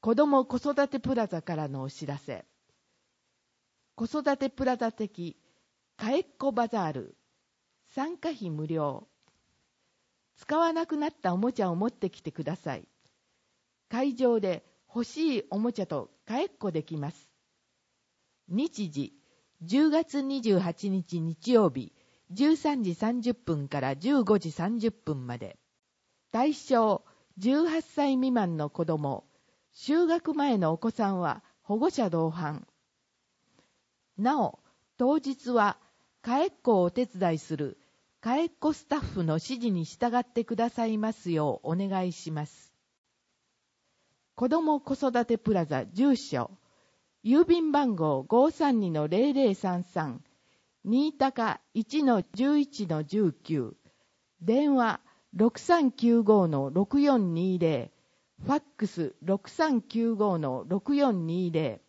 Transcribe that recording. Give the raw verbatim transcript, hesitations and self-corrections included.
子ども子育てプラザからのお知らせ。子育てプラザ的かえっこバザール、参加費無料。使わなくなったおもちゃを持ってきてください。会場で欲しいおもちゃとかえっこできます。日時、じゅうがつにじゅうはちにち日曜日、じゅうさんじさんじゅっぷんからじゅうごじさんじゅっぷんまで。対象、じゅうはっさい未満の子ども、就学前のお子さんは保護者同伴。なお、当日はかえっこをお手伝いするかえっこスタッフの指示に従ってくださいますようお願いします。子ども子育てプラザ住所、郵便番号 ごーさんにのゼロゼロさんさん、新高 いちのじゅういちのじゅうきゅう、電話 ろくさんきゅうごのろくよんにゼロ、ファックス ろくさんきゅうごのろくよんにゼロ、